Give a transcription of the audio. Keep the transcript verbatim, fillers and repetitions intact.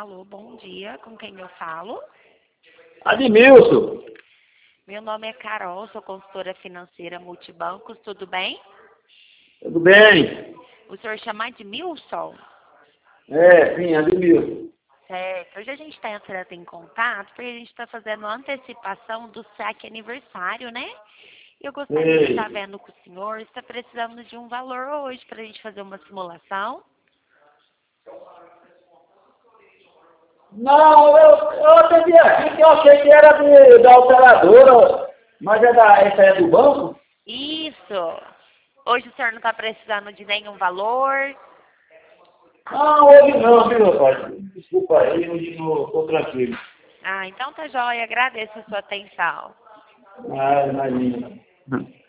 Alô, bom dia. Com quem eu falo? Admilson, Meu nome é Carol, sou consultora financeira Multibancos, tudo bem? tudo bem? O senhor chama Admilson? É, sim, Admilson. Certo. Hoje a gente está entrando em contato porque a gente está fazendo a antecipação do saque aniversário, né? Eu gostaria de estar Ei. vendo com o senhor, está precisando de um valor hoje para a gente fazer uma simulação. Não, eu, eu atendi aqui que eu achei que era de, da operadora, mas é da, essa é do banco? Isso. Hoje o senhor não está precisando de nenhum valor. Não, hoje não, viu, rapaz? Desculpa aí, hoje não estou tranquilo. Ah, então tá jóia. Agradeço a sua atenção. Ah, imagina.